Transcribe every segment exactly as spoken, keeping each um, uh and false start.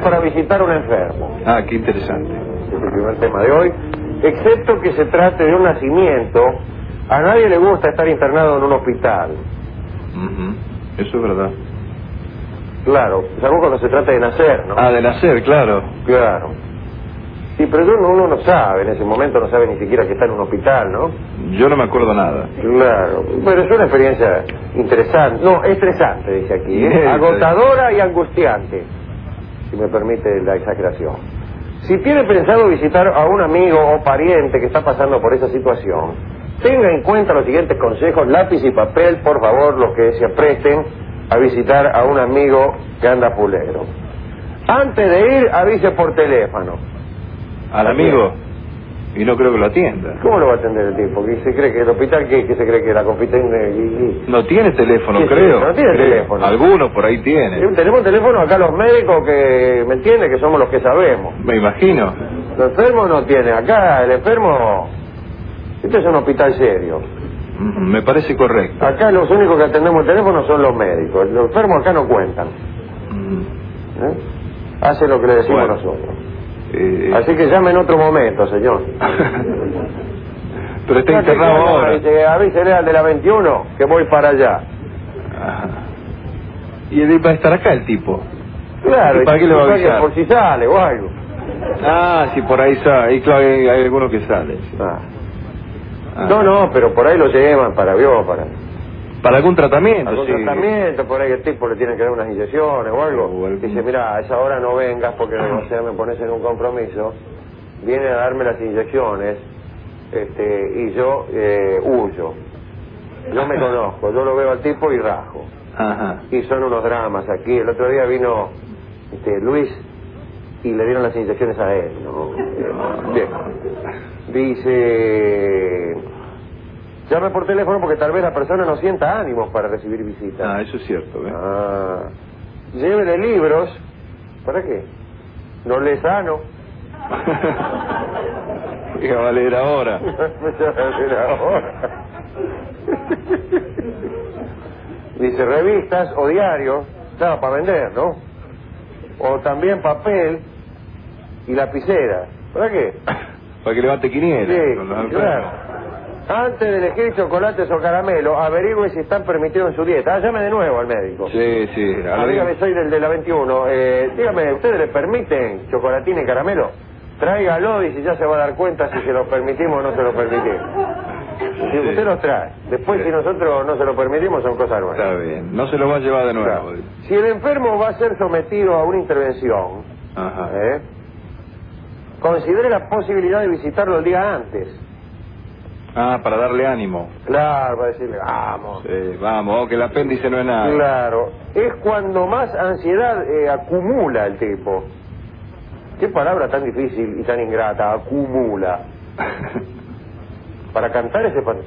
para visitar a un enfermo. Ah, qué interesante. Es el primer tema de hoy. Excepto que se trate de un nacimiento, a nadie le gusta estar internado en un hospital. Uh-huh. Eso es verdad. Claro, salvo cuando se trata de nacer, ¿no? Ah, de nacer, claro. Claro. Sí, pero uno, uno no sabe, en ese momento no sabe ni siquiera que está en un hospital, ¿no? Yo no me acuerdo nada. Claro, pero es una experiencia interesante, no, estresante, dice aquí, ¿eh? Agotadora y angustiante, si me permite la exageración. Si tiene pensado visitar a un amigo o pariente que está pasando por esa situación, tenga en cuenta los siguientes consejos, lápiz y papel, por favor, los que se apresten a visitar a un amigo que anda pulero. Antes de ir, avise por teléfono. ¿Al amigo? Y no creo que lo atienda. ¿Cómo lo va a atender el tipo? ¿Qué se cree que el hospital, qué, qué se cree que la confitencia? Y, y... No tiene teléfono, ¿Qué creo. No tiene creo. teléfono. Algunos por ahí tienen. Tenemos un teléfono acá los médicos que, ¿me entiende? Que somos los que sabemos. Me imagino. Los enfermos no tienen. Acá el enfermo... Este es un hospital serio. Me parece correcto. Acá los únicos que atendemos el teléfono son los médicos. Los enfermos acá no cuentan. ¿Eh? Hace lo que le decimos bueno. nosotros. Eh, Así que llame en otro momento, señor. Pero está internado ahora. Dice, avísele al de la veintiuno que voy para allá. Ajá. ¿Y él va a estar acá el tipo? Claro. ¿Y para qué le va a avisar? Por si sale o algo. Ah, sí, por ahí sale. Y claro, hay, hay algunos que salen. Sí. Ah. Ah. No, no, pero por ahí lo llevan para vio, para... Para algún tratamiento, algún sí. tratamiento, por ahí el tipo le tienen que dar unas inyecciones o algo. O algún... Dice, mira, a esa hora no vengas porque o sea, me pones en un compromiso. Viene a darme las inyecciones este, y yo eh, huyo. Yo me conozco, yo lo veo al tipo y rajo. Ajá. Y son unos dramas aquí. El otro día vino este, Luis y le dieron las inyecciones a él, ¿no? Bien. Dice... Llame por teléfono porque tal vez la persona no sienta ánimos para recibir visitas. Ah, eso es cierto, ¿eh? Ah. Llévele libros. ¿Para qué? No le sano. ¿Qué va a leer ahora? ¿Qué va a leer ahora? Dice revistas o diarios. Claro, para vender, ¿no? O también papel y lapicera. ¿Para qué? Para que levante quiniela. Sí, claro. Antes de elegir chocolates o caramelos, averigüe si están permitidos en su dieta. Ah, llame de nuevo al médico. Sí, sí. Ah, dígame, soy del de la veintiuno. Eh, dígame, ¿ustedes le permiten chocolatín y caramelo? Tráigalo y si ya se va a dar cuenta si se lo permitimos o no se lo permitimos. Si usted sí. los trae. Después, sí. si nosotros no se lo permitimos, son cosas nuevas. Está bien. No se lo va a llevar de nuevo. Claro. Si el enfermo va a ser sometido a una intervención, Ajá. ¿eh? considere la posibilidad de visitarlo el día antes. Ah, para darle ánimo. Claro, para decirle, vamos. Sí, vamos, que el apéndice no es nada. Claro. Es cuando más ansiedad eh, acumula el tipo. Qué palabra tan difícil y tan ingrata, acumula. Para cantar ese pan...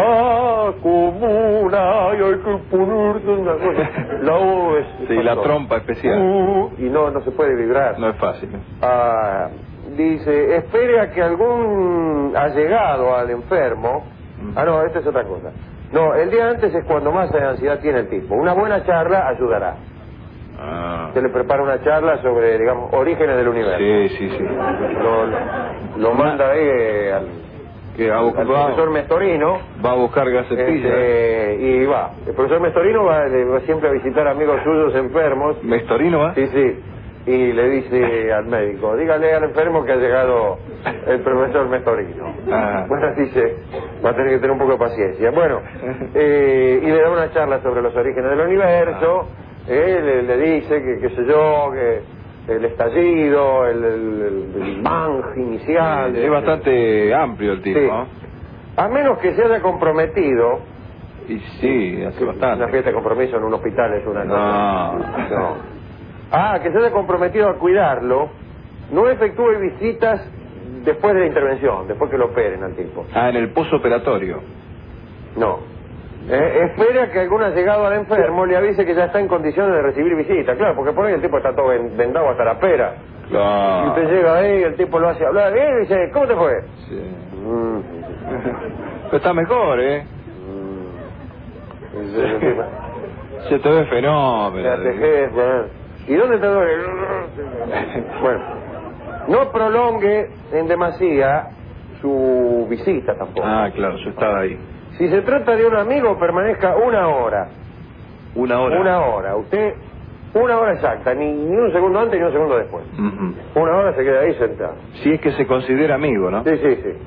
Acumula y hay que ponerse una cosa. La O es... Sí, la trompa especial. Uh, y no, no se puede vibrar. No es fácil. Ah... Dice, espere a que algún allegado al enfermo... Ah, no, esta es otra cosa. No, el día antes es cuando más ansiedad tiene el tipo. Una buena charla ayudará. Ah. Se le prepara una charla sobre, digamos, orígenes del universo. Sí, sí, sí. Lo, lo manda ahí eh, al, que va a buscar, al profesor Mestorino. Va a buscar gacetilla. Este, y va. El profesor Mestorino va, va siempre a visitar amigos suyos enfermos. ¿Mestorino va? Sí, sí. Y le dice al médico, dígale al enfermo que ha llegado el profesor Mestorino. Ah. Bueno, dice, va a tener que tener un poco de paciencia. Bueno, eh, y le da una charla sobre los orígenes del universo. Ah. Eh, le, le dice que, qué sé yo, que el estallido, el, el, el bang inicial. Sí, es bastante amplio el tipo, sí. ¿no? A menos que se haya comprometido. Y sí, hace bastante. Una fiesta de compromiso en un hospital es una no. cosa. No. Ah, que se haya comprometido a cuidarlo, no efectúe visitas después de la intervención, después que lo operen al tipo. Ah, en el posoperatorio. No. Eh, espere a que algún allegado al enfermo le avise que ya está en condiciones de recibir visita. Claro, porque por ahí el tipo está todo vendado hasta la pera. Claro. Y usted llega ahí, el tipo lo hace hablar, y dice, ¿cómo te fue? Sí. Mm. Pero está mejor, ¿eh? Mm. Sí. Se te ve fenómeno. ¿Y dónde te duele? Bueno, no prolongue en demasía su visita tampoco. Ah, claro, yo estaba ahí. Si se trata de un amigo, permanezca una hora. Una hora. Una hora. Usted, una hora exacta, ni, ni un segundo antes ni un segundo después. Uh-huh. Una hora se queda ahí sentado. Si es que se considera amigo, ¿no? Sí, sí, sí.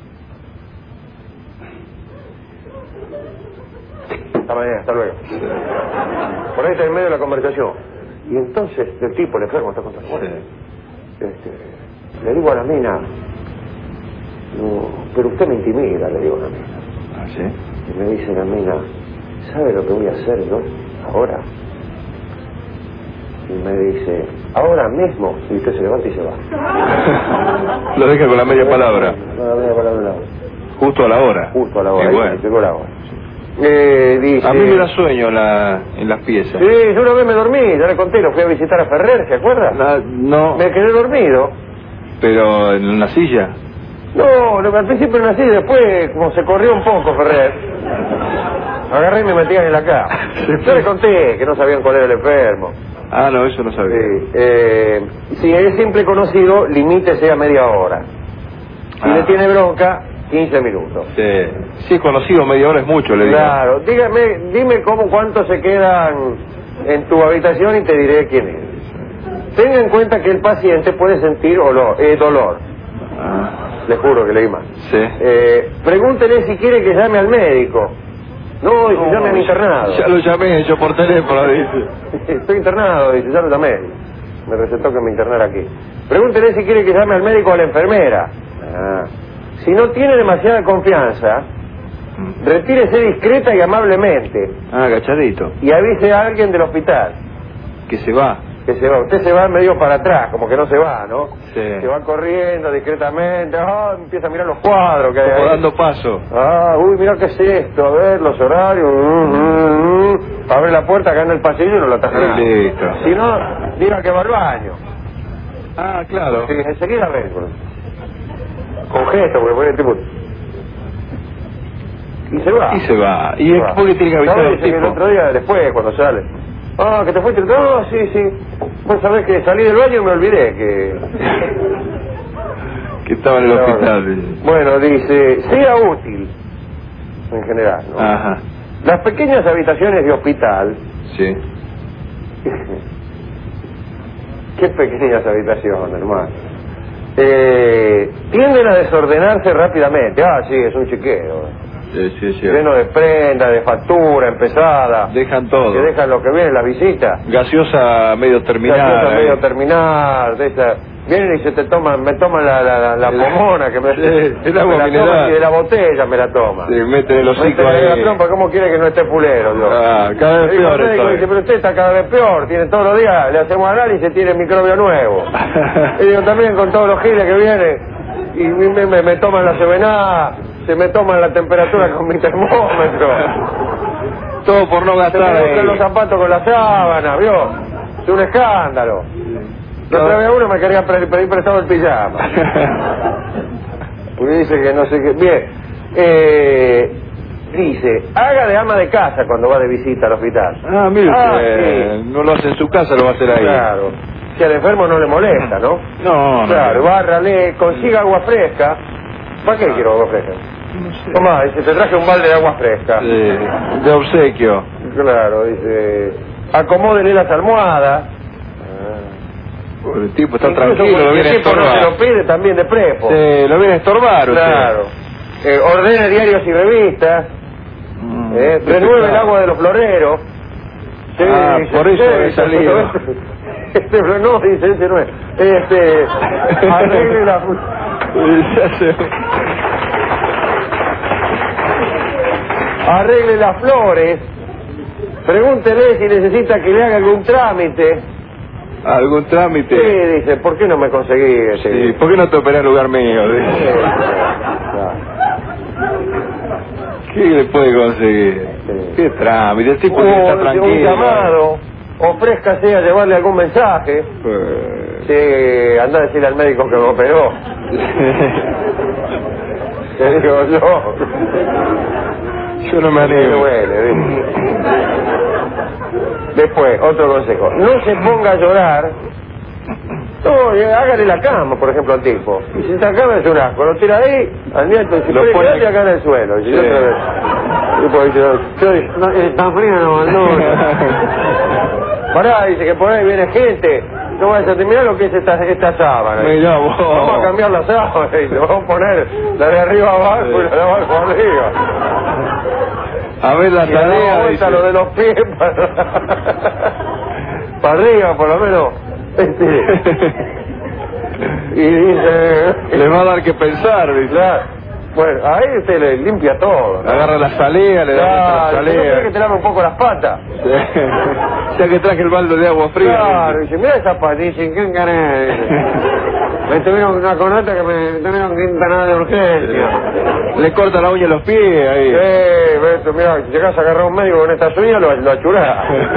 Hasta mañana, hasta luego. Por ahí está en medio de la conversación. Y entonces el tipo, el enfermo, está contando. Sí. Este, le digo a la mina, no, pero usted me intimida, le digo a la mina. ¿Ah, sí? Y me dice la mina, ¿sabe lo que voy a hacer yo ahora? Y me dice, ahora mismo. Y usted se levanta y se va. Lo deja con la media palabra. Con la media palabra. Justo a la hora. Justo a la hora. Y bueno. Llegó la hora. Eh, dice... A mí me da sueño en, la, en las piezas. Sí, yo una vez me dormí, ya le conté, lo fui a visitar a Ferrer, ¿se acuerda? La, no. Me quedé dormido. Pero en una silla. No, lo que al principio no así, después como se corrió un poco Ferrer, agarré y me metían en la cama. Yo le conté que no sabían cuál era el enfermo. Ah, no, eso no sabía. Sí, eh, si es simple conocido, limítese a media hora. Si Ah. le tiene bronca, quince minutos. Sí. Si es conocido, media hora es mucho, le digo. Claro, dígame, dime cómo, cuántos se quedan en tu habitación y te diré quién es. Tenga en cuenta que el paciente puede sentir olor, eh, dolor. Ah. Le juro que leí mal. Sí. Eh, pregúntele si quiere que llame al médico. No, dice, No, llame al internado. Ya lo llamé yo por teléfono, dice. Estoy internado, dice, ya lo llamé. Me recetó que me internara aquí. Pregúntele si quiere que llame al médico o a la enfermera. Ah. Si no tiene demasiada confianza, retírese discreta y amablemente. Ah, agachadito. Y avise a alguien del hospital. Que se va. Que se va. Usted se va medio para atrás, como que no se va, ¿no? Sí. Se va corriendo discretamente. Ah, empieza a mirar los cuadros que hay Como ahí. dando paso. Ah, uy, mira qué es esto. A ver, los horarios. Mm, mm, mm. Abre la puerta acá en el pasillo y no lo atajará. Listo. Si no, diga que va al baño. Ah, claro. Sí, enseguida ven. Con gesto, porque pone el tipo... Y se va. Y se va. ¿Y Se es va. porque tiene que avisar No, al dice que el tipo? otro día, después, cuando sale. Ah, que te fuiste. No, sí, sí. Vos sabés que salí del baño y me olvidé que... Que estaba en el No, hospital. Bueno, dice, sea útil, en general, ¿no? Ajá. Las pequeñas habitaciones de hospital... Sí. Qué pequeñas habitaciones, hermano. Eh, tienden a desordenarse rápidamente. Ah, sí, es un chiquero. Sí, sí, sí. Lleno de prenda, de factura, empezada. Dejan todo. Que dejan lo que viene, la visita. Gaseosa medio terminada. Gaseosa eh. medio terminal, de esa. Vienen y se te toman, me toman la, la, la, la El- pomona que me, Sí, el agua me la mineral. toman y de la botella me la toma. Se meten el hocico Métele en la ahí. trompa, ¿cómo quiere que no esté fulero? Yo? Ah, cada vez Le digo al peor médico, estoy. dice, pero usted está cada vez peor, tiene todos los días, le hacemos análisis y tiene microbio nuevo. Y digo, también con todos los giles que vienen, y me, me, me toman la sevená, se me toman la temperatura con mi termómetro. Todo por no Se gastar me ahí. buscan los zapatos con la sábana, ¿vio? Es un escándalo. La otra vez uno me quería pre- pedir prestado el pijama. Porque dice que no sé qué. Bien. Eh, dice, haga de ama de casa cuando va de visita al hospital. Ah, mire, Ah, usted sí. no lo hace en su casa, lo va a hacer ahí. Claro. Si al enfermo no le molesta, ¿no? No, no. Claro, no. bárrale, consiga agua fresca. ¿Para qué quiero agua fresca? No sé. Tomá, dice, te traje un balde de agua fresca. Sí, de obsequio. Claro, dice, acomódele las almohadas. El tipo está Incluso tranquilo, porque lo viene a el tipo no se estorbar. lo pide también de prepo. Sí, lo viene a estorbar usted. Claro. Eh, ordene diarios y revistas. Mm, Eh, qué renueve el pecado. agua de los floreros. Sí, Ah, dice, por eso sí, he dice, salido. Este, flo- no, dice, ese no es. Este, arregle la... Ya se- Arregle las flores. Pregúntele si necesita que le haga algún trámite. ¿Algún Sí, trámite? dice, ¿por qué no me conseguí ese? Sí, ¿por qué no te operé en lugar mío? Sí, claro. ¿Qué le puede conseguir? Sí. ¿Qué trámite? El tipo O está un tranquilo. llamado, ofrézcase a llevarle algún mensaje. Eh, Sí, anda a decirle al médico que me operó. Te digo yo. Yo no me Me animo. duele, ¿viste? Después, otro consejo. No se ponga a llorar No, y hágale la cama, por ejemplo, al tipo. Y si esta cama es un asco, lo tira ahí, al nieto, y se Lo pone pone y acá en el suelo. Y Sí. otra vez. Y tipo dice, "Soy- no, está frío, no, no. Pará, dice que por ahí viene gente. No vas a terminar lo que es esta, esta sábana. Mirá vos. Vamos a cambiar la sábana y le vamos a poner la de arriba abajo y la de abajo arriba. A ver la Y le damos tarea, vuelta dice. lo de los pies para, para arriba, por lo menos. Este, y dice... Le va a dar que pensar, dice. Claro. Bueno, ahí usted le limpia todo, ¿no? Agarra la salida, le da Claro, la si no quiere que salida. te lave un poco las patas. Ya que traje el balde de agua fría. Claro, dice, mira esa patilla, ¿qué querés? Me tuvieron una conota que me tuvieron que internar de urgencia. Le corta la uña a los pies ahí. Eh, Beto, mira, si llegas a agarrar a un médico con estas uñas, lo, lo achurás.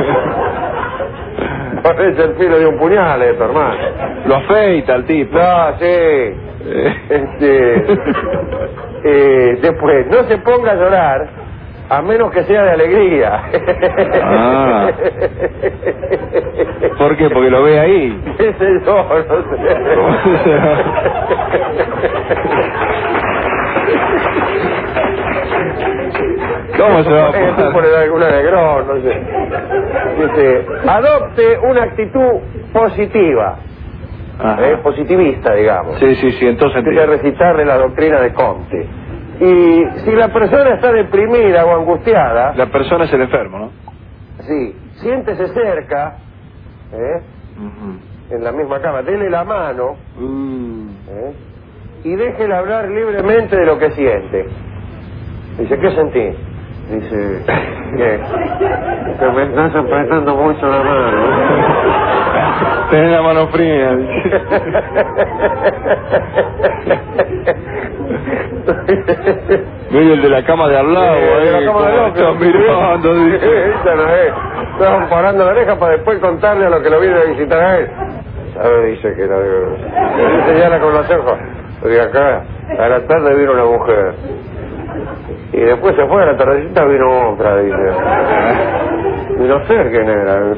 Parece el filo de un puñal esto, hermano. Lo afeita al tipo. No, sí. Este, eh, después, no se ponga a llorar a menos que sea de alegría. Ah. ¿Por qué? Porque lo ve ahí. ¿Qué sé yo? No sé. ¿Cómo se va a Eh, poner? poner algún alegrón, no sé. Dice, adopte una actitud positiva. Ajá. Eh, positivista, digamos. Sí, sí, sí, entonces Tiene que recitarle la doctrina de Comte. Y si la persona está deprimida o angustiada, La persona es el enfermo, ¿no? sí, siéntese cerca, ¿eh? Ujú. en la misma cama, dele la mano, Mm. ¿eh? y déjele hablar libremente de lo que siente. Dice, ¿qué sentí? Dice, ¿qué? Que me estás apretando mucho la mano. Tenés la mano fría. Mira el de la cama de al lado, Eh, eh, de la cama de al lado, está que- mirando, dice. Esa no es. Estaban parando la oreja para después contarle a lo que lo viene a visitar a él. ¿Sabe? Dice que la de... señala con los ojos. Porque acá, a la tarde vino una mujer. Y después se fue, a la tardecita vino otra, dice. Y no sé quién era.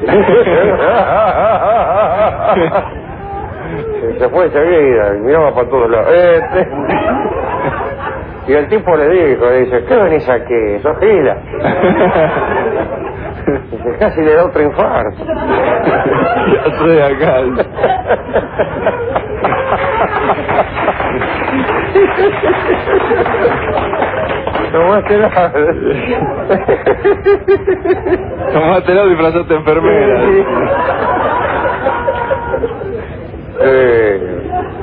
Se fue enseguida, y miraba para todos lados. Este... Y el tipo le dijo, dice, ¿qué venís aquí? ¿Sos gila? Dice, casi le da otro infarto. Ya estoy acá. Tomaste nada. Tomaste la disfrazaste enfermera. eh,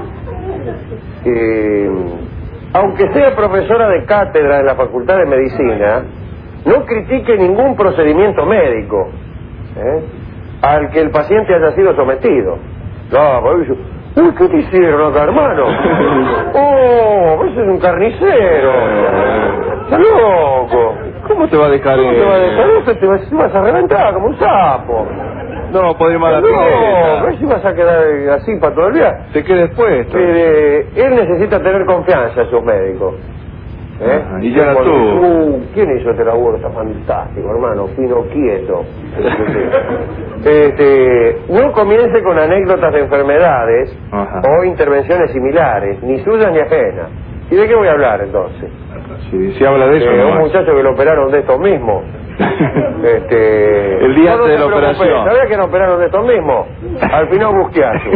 eh, aunque sea profesora de cátedra en la Facultad de Medicina, no critique ningún procedimiento médico ¿eh? al que el paciente haya sido sometido. No, pues, uy, ¿qué te hicieron acá, hermano? Oh, ese es un carnicero. Está loco. ¿Cómo te va a dejar ¿Cómo te va a eh? dejar eso? Te vas, te vas a reventar como un sapo. No, podés ir más a la No, pileta. ¿ves si vas a quedar así para todo el día? Te quedes puesto. Eh, él necesita tener confianza en sus médicos. ¿Eh? Ajá, y ya la Porque, tuvo. uh, ¿quién hizo este laburo? Está fantástico, hermano, fino quieto. este, no comience con anécdotas de enfermedades Ajá. o intervenciones similares, ni suyas ni ajenas. ¿Y de qué voy a hablar entonces? Si, si habla de eso, Eh, no un más. muchacho que lo operaron de estos mismos. Este, El día no, no antes de te la preocupes, operación. ¿sabías que no operaron de estos mismos? Al final Busquiazo.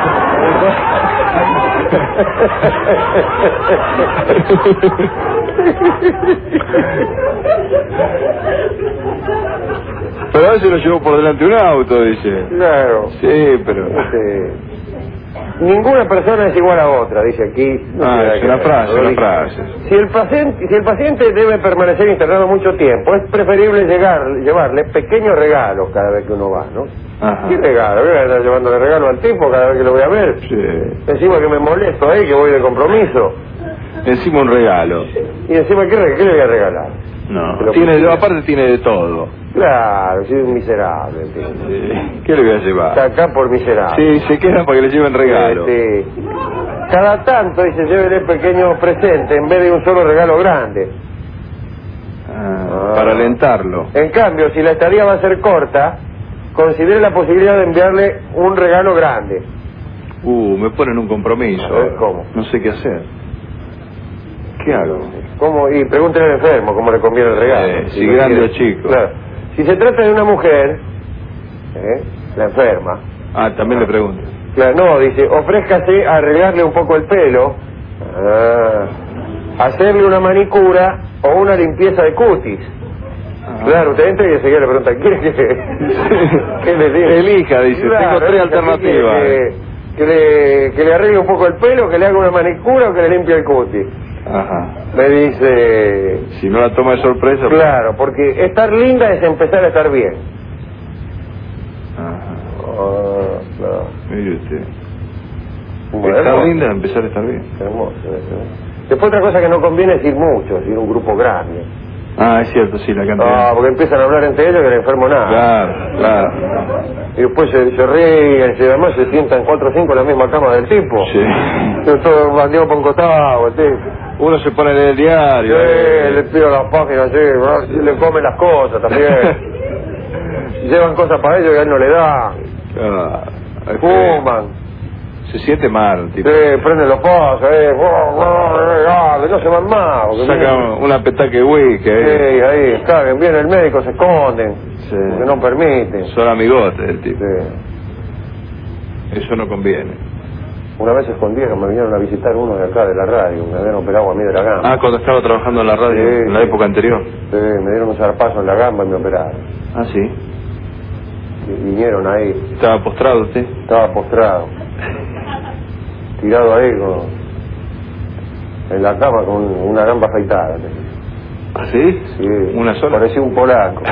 Pero a veces lo llevó por delante un auto, dice. Claro. Sí, pero... Este, ninguna persona es igual a otra, dice aquí. No Ah, tiene nada es que una ver. frase, Lo una dice. frase. Si el, paciente, si el paciente debe permanecer internado mucho tiempo, es preferible llegar, llevarle pequeños regalos cada vez que uno va, ¿no? Ajá. ¿Qué regalo? Voy a estar llevándole regalo al tipo cada vez que lo voy a ver. Sí. Encima que me molesto ahí, que voy de compromiso. Encima un regalo. Y encima, ¿qué, re- qué le voy a regalar? No. Pero Tiene, porque- aparte tiene de todo. Claro, soy un miserable, ¿entiendes? Sí. ¿Qué le voy a llevar? Está acá por miserable. Sí, se quedan para que le lleven regalo. Este, cada tanto, dice, llévele pequeños presentes en vez de un solo regalo grande. Ah, para alentarlo. En cambio, si la estadía va a ser corta, considere la posibilidad de enviarle un regalo grande. Uh, me ponen un compromiso. A ver, ¿cómo? No sé qué hacer. ¿Qué hago? ¿Cómo? Y pregúntale al enfermo cómo le conviene el regalo. Eh, si si no grande quiere. o chico. Claro. Si se trata de una mujer, ¿eh? la enferma. Ah, también le pregunto. Claro, no, dice, ofrézcase a arreglarle un poco el pelo, ah, hacerle una manicura o una limpieza de cutis. Ah. Claro, usted entra y enseguida le pregunta, ¿quiere que, que le diga? Elija, dice, Claro, tengo tres elija, alternativas. ¿qué quiere? Que, que, le, que le arregle un poco el pelo, que le haga una manicura o que le limpie el cutis. Ajá. Me dice... Si no la toma de sorpresa... Claro, porque estar linda es empezar a estar bien. Ajá. Ah, claro. Mire usted. Bueno, Estar hermoso. linda es empezar a estar bien. Hermoso eso. Después otra cosa que no conviene es ir mucho, es ir a un grupo grande. Ah, es cierto, sí, la cantidad. Ah, porque empiezan a hablar entre ellos que el enfermo nada. Claro, claro. Y después se, se ríen, y además se sientan cuatro o cinco en la misma cama del tipo. Sí. Todo bandeado por un costado, el tipo. Uno se pone en el diario. Sí, eh. le pido las páginas, sí, le comen las cosas también. Llevan cosas para ellos que a él no le dan. Ah, es que Fuman. se siente mal el tipo. Sí, prenden los pasos, eh. Que no se van más. porque Saca vienen- una petaca de whisky. Sí, eh. ahí, caben, viene el médico, se esconden. Sí. Porque no permiten. Son amigotes del tipo. Sí. Eso no conviene. Una vez se escondieron, me vinieron a visitar uno de acá de la radio, me habían operado a mí de la gamba. Ah, cuando estaba trabajando en la radio, Sí, en la sí. época anterior. Sí, me dieron un zarpazo en la gamba y me operaron. Ah, sí. Y vinieron ahí, Estaba postrado usted. estaba postrado, tirado ahí con, en la cama con una gamba afeitada. ¿Ah, sí? Sí, ¿Una sola? parecía un polaco.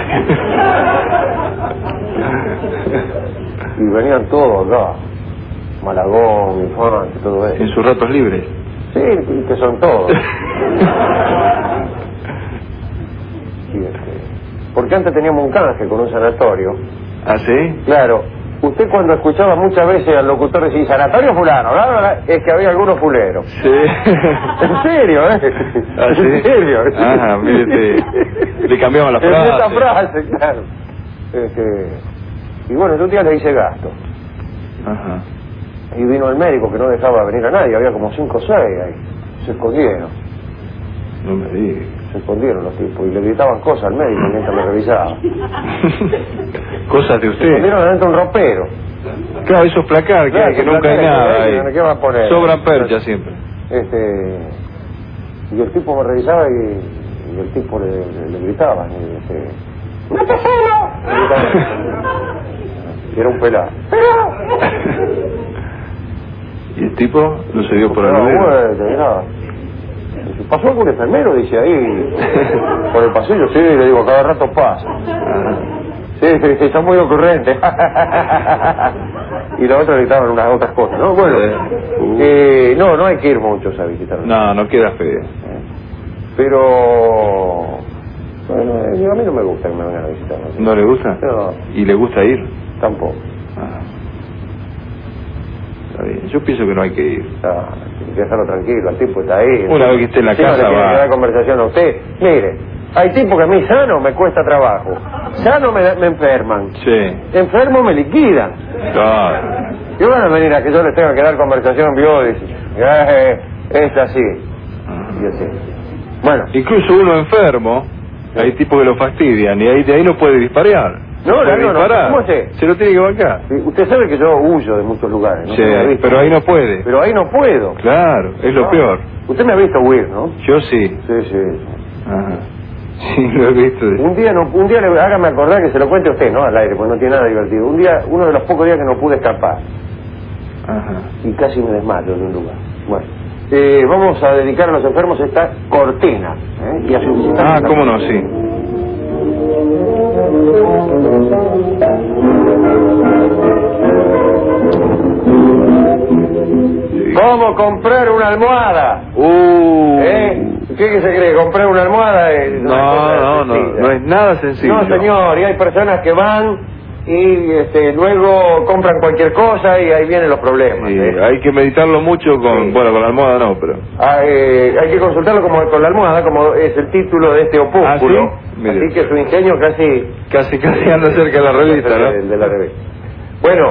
Y venían todos acá, Malagón, Infante, todo eso. En sus ratos libres. Sí, y que son todos. Y este, porque antes teníamos un canje con un sanatorio. ¿Ah, sí? Claro, usted cuando escuchaba muchas veces al locutor decir sanatorio fulano, bla, bla, bla, es que había algunos fuleros. Sí. En serio, ¿eh? ¿Ah, sí? En serio. Ajá, mire usted. Le cambiaban la En frase. esta frase, claro. Este, y bueno, yo un día le hice gasto. Ajá. Y vino el médico que no dejaba venir a nadie, había como cinco o seis ahí. Se escondieron, No me diga. se escondieron los tipos y le gritaban cosas al médico mientras me revisaba. Cosas de Se usted. escondieron adentro de un ropero. Claro, esos placar que, Claro, que esos nunca hay placares nada que hay, ahí. ¿qué va a poner? Sobran perchas siempre. Este, y el tipo me revisaba y, y el tipo le, le, le gritaba. Y este, ¡no te celo! Le gritaba. Y era un pelado. ¿Y el tipo no se dio por No, aludido? bueno, mirá. Dice, ¿pasó algún enfermero? Dice ahí, por el pasillo. Sí, le digo, cada rato pasa. Ajá. Sí, sí, sí, son muy ocurrentes. Y los otros gritaban unas otras cosas, ¿no? Bueno, Uh. eh, no, no hay que ir muchos a visitar. No, no queda feo. Pero, bueno, eh, a mí no me gusta que me vengan a visitar. ¿No? ¿No le gusta? No, ¿Y le gusta ir? tampoco. Ah. Está bien. Yo pienso que no hay que ir. No, hay que dejarlo tranquilo, el tipo está ahí. Una vez que esté en la Si no casa le tiene va. que dar conversación a usted. Mire, hay tipos que a mí sano me cuesta trabajo. Sano me, me enferman. Sí. Enfermo me liquidan. Claro. Y van a venir a que yo les tenga que dar conversación, vio, dice, eh, es así. Y así. Bueno, Incluso uno enfermo, hay tipos que lo fastidian y ahí de ahí no puede disparar. No, puede no, no, disparar. ¿cómo sé? Se lo tiene que bancar. sí, usted sabe que yo huyo de muchos lugares, ¿no? Sí, Usted me ha visto. pero ahí no puede. Pero ahí no puedo. Claro, es lo No. peor. Usted me ha visto huir, ¿no? Yo sí. Sí, sí. Ajá. Sí, lo he visto. Un día, no, un día le, hágame acordar que se lo cuente a usted, ¿no? Al aire, porque no tiene nada divertido. Un día, uno de los pocos días que no pude escapar. Ajá. Y casi me desmayo en un lugar. Bueno, eh, vamos a dedicar a los enfermos esta cortina. ¿eh? Y a sus visitantes Ah, también. cómo no, sí. ¿Cómo comprar una almohada? Uh. ¿Eh? ¿Qué se cree? ¿Comprar una almohada? Es una No, cosa no, no, sencilla. no es nada sencillo. No, señor, y hay personas que van y este, luego compran cualquier cosa y ahí vienen los problemas. Sí, ¿eh? hay que meditarlo mucho con, Sí. bueno, con la almohada no, pero... Ah, eh, hay que consultarlo como con la almohada, como es el título de este opúsculo. ¿Ah, sí? Mire. Así que su ingenio casi... Casi, casi anda cerca de la revista, ¿no? El de la revista. Bueno,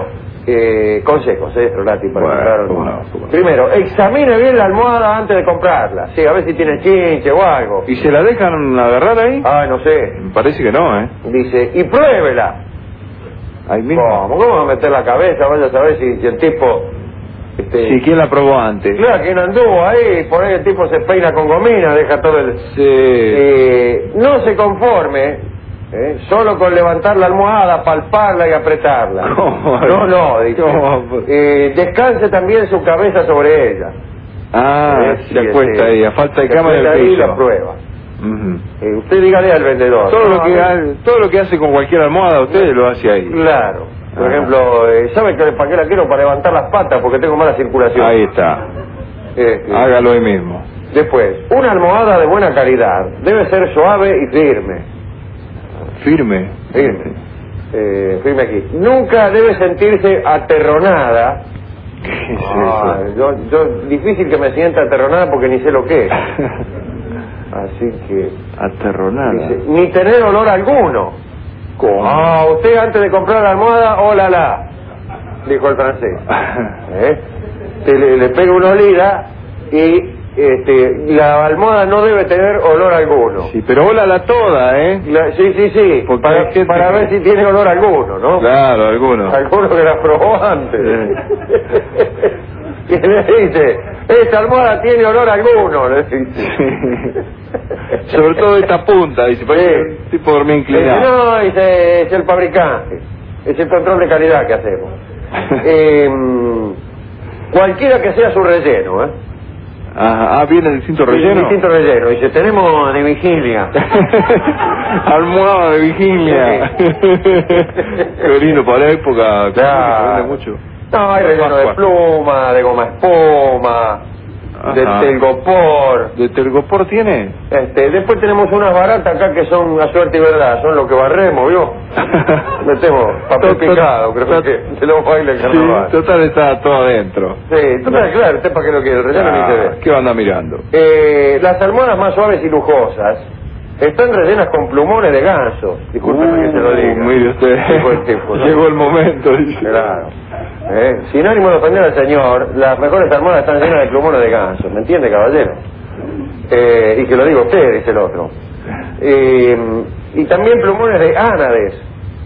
Eh, consejos, eh, Rolati, para Bueno, comprar cómo almohada. no, cómo no. Primero, examine bien la almohada antes de comprarla. Sí, a ver si tiene chinche o algo. ¿Y se la dejan agarrar ahí? Ah, no sé. Me parece que no, ¿eh? Dice, y pruébela. Ahí mismo. ¿Cómo? ¿Cómo va a meter la cabeza? Vaya a saber si, si el tipo... Este, Sí, ¿quién la probó antes? Claro, quien anduvo ahí, por ahí el tipo se peina con gomina, deja todo el... Sí. Eh, no se conforme, eh, solo con levantar la almohada, palparla y apretarla. ¿Cómo? No, no, dice. ¿Cómo? Eh, descanse también su cabeza sobre ella. Ah, Eh, se sí, acuesta este, ahí, a falta de se cama en acuesta el ahí y piso. la prueba. Ujú. Eh, usted dígale al vendedor. Todo, No, lo que a ha- todo lo que hace con cualquier almohada, usted lo hace ahí. Claro. Por Ah. ejemplo, eh, ¿sabe que para qué la quiero? Para levantar las patas porque tengo mala circulación. Ahí está. Este, Hágalo ahí mismo. Después, una almohada de buena calidad debe ser suave y firme. Firme. Firme. Eh, firme aquí. Nunca debe sentirse aterronada. ¿Qué es Ah, eso? yo, yo, difícil que me sienta aterronada porque ni sé lo que es. Así que... Aterronada. dice, ni tener olor alguno. ¿Cómo? Ah, usted antes de comprar la almohada, hola la, dijo el francés. ¿Eh? Se le, le pega una olida y este, la almohada no debe tener olor alguno. Sí, pero ólala toda, ¿eh? La- sí, sí, sí, Porque para, hay gente para que- ver si tiene olor alguno, ¿no? Claro, alguno. Alguno que la probó antes. Y le dice, esta almohada tiene olor alguno, le dice. Sobre todo esta punta, dice, parece Sí. que el tipo dormía Dice, inclinado. no, dice, es el fabricante, es el control de calidad que hacemos. Eh, cualquiera que sea su relleno, ¿eh? Ah, ah, viene distinto relleno. Distinto relleno. Dice, tenemos de vigilia. Almohada de vigilia. Qué lindo para la época. Claro. Se vende mucho. No, hay relleno de Pascua. pluma, de goma espuma, de Ajá. telgopor. ¿De telgopor tiene? Este, después tenemos unas baratas acá que son a suerte y verdad, son lo que barremos, ¿vio? Metemos papel Tot- tot- picado, creo tot- que de los bailes Sí, carnaval. total está todo adentro. Sí, total, claro, usted para qué lo quiere, el relleno ni se Ah, ve. ¿qué anda mirando? Eh, las almohadas más suaves y lujosas están rellenas con plumones de ganso. Discúlpeme que se lo diga. Uh, mire usted, Dijo el tipo, ¿no? llegó el momento. Dice. Claro. Eh, sin ánimo de ofender al señor, las mejores almohadas están llenas de plumones de ganso. ¿Me entiende, caballero? Eh, y que lo diga usted, dice el otro. Eh, y también plumones de ánades.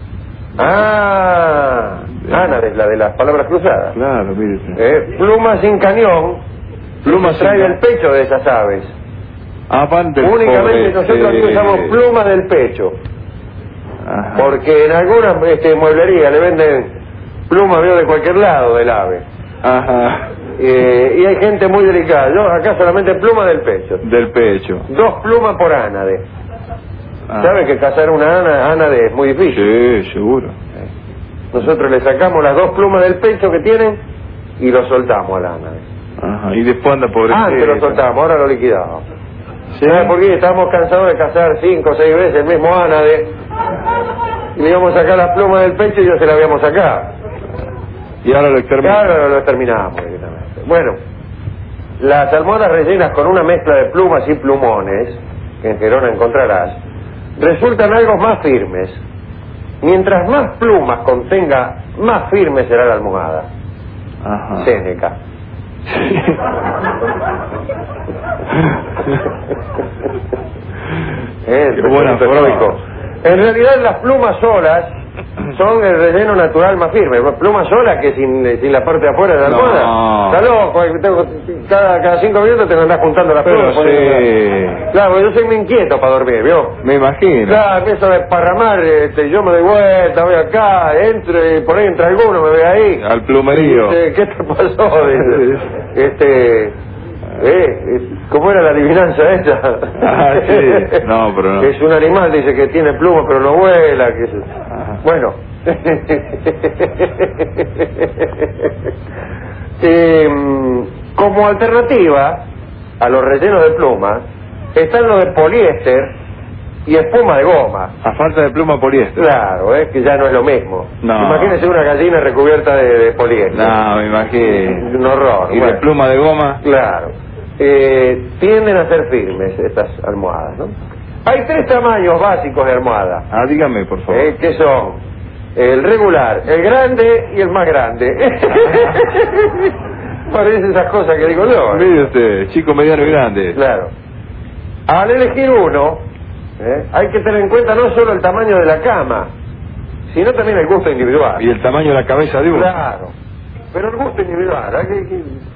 Ah, ánades, la de las palabras cruzadas. Claro, mire usted. Eh, plumas sin cañón. Plumas Plumas trae sin del pecho de esas aves. Ah, van del Únicamente pobre, nosotros aquí eh, usamos plumas del pecho, ajá. porque en algunas este, mueblerías le venden plumas, veo, de cualquier lado del ave. Ajá. Eh, y hay gente muy delicada. Yo acá solamente pluma del pecho. Del pecho. Dos plumas por ánade. Ah. ¿Sabe que cazar una ana- ánade es muy difícil? Sí, seguro. Nosotros le sacamos las dos plumas del pecho que tienen y lo soltamos al ánade. Ajá. Y después anda por Antes lo soltamos, ahora lo liquidamos. ¿Sí? ¿Sabe por qué? Estábamos cansados de cazar cinco o seis veces el mismo ánade. Y le íbamos a sacar las plumas del pecho y ya se la habíamos sacado. Y ahora lo extermina. Claro, lo terminamos directamente. Bueno, las almohadas rellenas con una mezcla de plumas y plumones, que en Gerona encontrarás, resultan algo más firmes. Mientras más plumas contenga, más firme será la almohada. Ajá. Séneca. Eh, Qué buena pensamiento forma. estoico. En realidad las plumas solas son el relleno natural más firme. Plumas solas que sin, sin la parte de afuera de la No. almohada. Está loco, tengo- cada, cada cinco minutos te andás juntando las Pero plumas. sí. poniéndolas. Claro, yo soy muy inquieto para dormir, ¿vio? Me imagino. Claro, empiezo a desparramar, este, yo me doy vuelta, voy acá, entro y por ahí entra alguno, me ve ahí. Al plumerío. Dice, ¿qué te pasó? Dice, este, eh, ¿cómo era la adivinanza esa? Ah, sí. No, pero no. Que es un animal, dice que tiene plumas pero no vuela, que es... Ajá. Bueno. Eh, como alternativa a los rellenos de plumas están los de poliéster y espuma de goma. A falta de pluma poliéster. Claro, es que ya no es lo mismo. No. Imagínese una gallina recubierta de, de poliéster. No, me imagino. Un horror. ¿Y de bueno. pluma de goma? Claro. Eh, tienden a ser firmes estas almohadas, ¿no? Hay tres tamaños básicos de almohada. Ah, dígame, por favor. Eh, que son el regular, el grande y el más grande. Parece esas cosas que digo yo. ¿eh? Mire usted, chico, mediano y grande. Claro. Al elegir uno, ¿eh? hay que tener en cuenta no solo el tamaño de la cama, sino también el gusto individual. Y el tamaño de la cabeza de uno. Claro. Pero el gusto individual, hay que, que